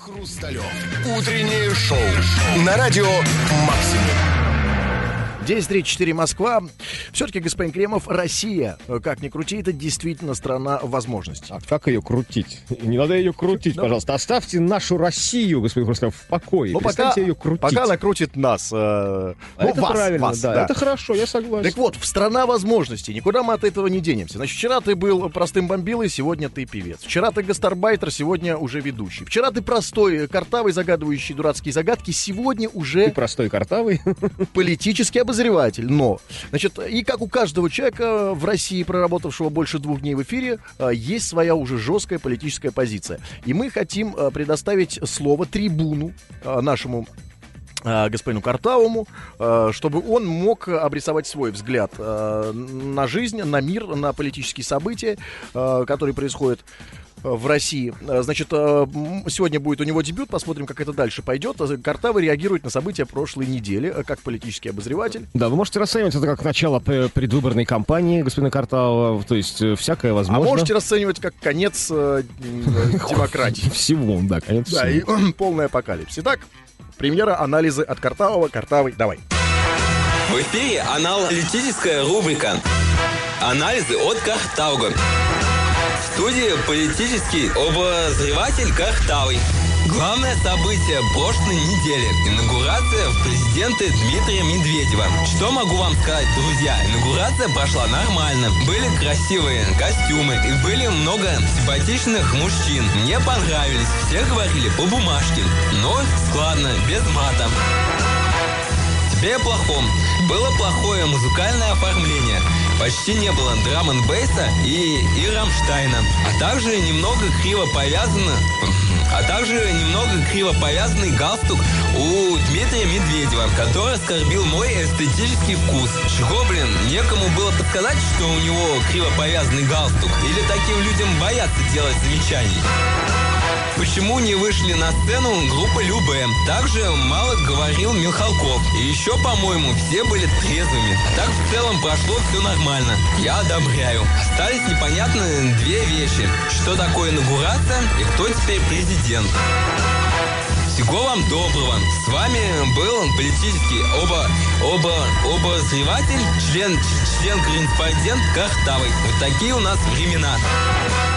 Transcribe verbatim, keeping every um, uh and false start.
Хрусталев. Утреннее шоу на радио «Максимум». десять тридцать четыре Москва. Все-таки, господин Кремов, Россия, как ни крути, это действительно страна возможностей. А как ее крутить? Не надо ее крутить, да. пожалуйста. Оставьте нашу Россию, господин Хрусталев, в покое. Ну, Перестаньте пока, ее крутить. пока она крутит нас. Э, ну, это вас, правильно, вас, да. да. Это хорошо, я согласен. Так вот, в страна возможностей. Никуда мы от этого не денемся. Значит, вчера ты был простым бомбилой, сегодня ты певец. Вчера ты гастарбайтер, сегодня уже ведущий. Вчера ты простой, картавый, загадывающий дурацкие загадки, сегодня уже... Ты простой, картавый. Политический обозреватель. Но, значит, и как у каждого человека в России, проработавшего больше двух дней в эфире, есть своя уже жесткая политическая позиция. И мы хотим предоставить слово, трибуну нашему господину Картавому, чтобы он мог обрисовать свой взгляд на жизнь, на мир, на политические события, которые происходят в России. Значит, сегодня будет у него дебют, посмотрим, как это дальше пойдет. Картавый реагирует на события прошлой недели, как политический обозреватель. Да, вы можете расценивать это как начало предвыборной кампании господина Картавого, то есть всякое возможно. А можете расценивать как конец э, демократии. Всего, да, конец Да, всего. и полный апокалипсис. Итак, премьера, анализы от Картавого. Картавый, давай. В эфире аналитическая рубрика «Анализы от Картавого». В студии политический обозреватель Картавый. Главное событие прошлой недели – инаугурация в президенты Дмитрия Медведева. Что могу вам сказать, друзья? Инаугурация прошла нормально. Были красивые костюмы и были много симпатичных мужчин. Мне понравились. Все говорили по бумажке, но складно, без мата. Теперь о плохом. Было плохое музыкальное оформление. Почти не было драм-н-бейса и, и Рамштайна. А также немного криво повязано... А также немного криво повязанный галстук у Дмитрия Медведева, который оскорбил мой эстетический вкус. Чего, блин, некому было подсказать, что у него криво повязанный галстук? Или таким людям боятся делать замечаний? Почему не вышли на сцену группа Любэ? Также мало говорил Михалков. И еще, по-моему, все были трезвыми. А так в целом прошло все нормально. Я одобряю. Остались непонятны две вещи. Что такое инаугурация и кто теперь президент? Всего вам доброго. С вами был политический оба, оба, обозреватель, член, член-корреспондент Картавый. Вот такие у нас времена.